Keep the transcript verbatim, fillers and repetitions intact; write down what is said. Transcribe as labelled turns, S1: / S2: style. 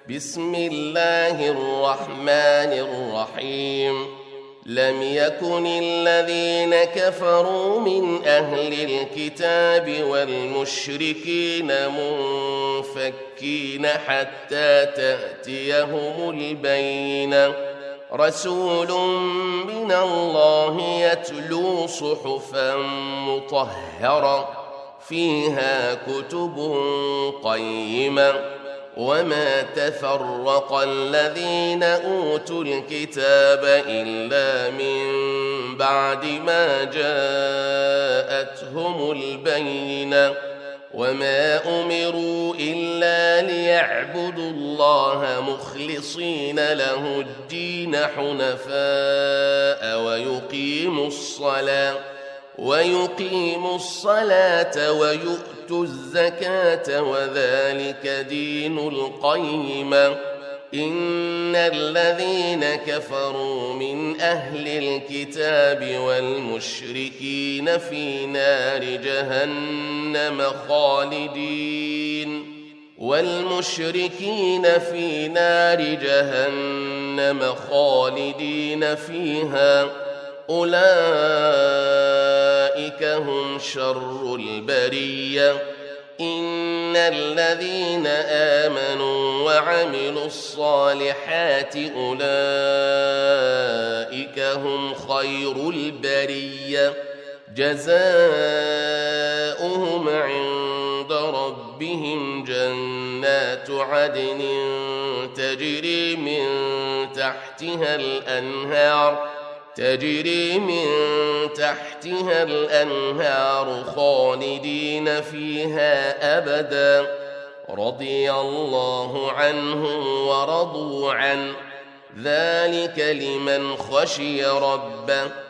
S1: بسم الله الرحمن الرحيم لم يكن الذين كفروا من أهل الكتاب والمشركين منفكين حتى تأتيهم البينة رسول من الله يتلو صحفا مطهرة فيها كتب قيمة وما تفرق الذين أوتوا الكتاب إلا من بعد ما جاءتهم البينة وما أمروا إلا ليعبدوا الله مخلصين له الدين حنفاء ويقيموا الصلاة ويقيموا الصلاة ويؤتوا الزكاة وذلك دين القيمة إن الذين كفروا من أهل الكتاب والمشركين في نار جهنم خالدين والمشركين في نار جهنم خالدين فيها أولئك هم شر البرية إن الذين آمنوا وعملوا الصالحات أولئك هم خير البرية جزاؤهم عند ربهم جنات عدن تجري من تحتها الأنهار تجري من تحتها الأنهار خالدين فيها أبدا رضي الله عنهم ورضوا عنه ذلك لمن خشي ربه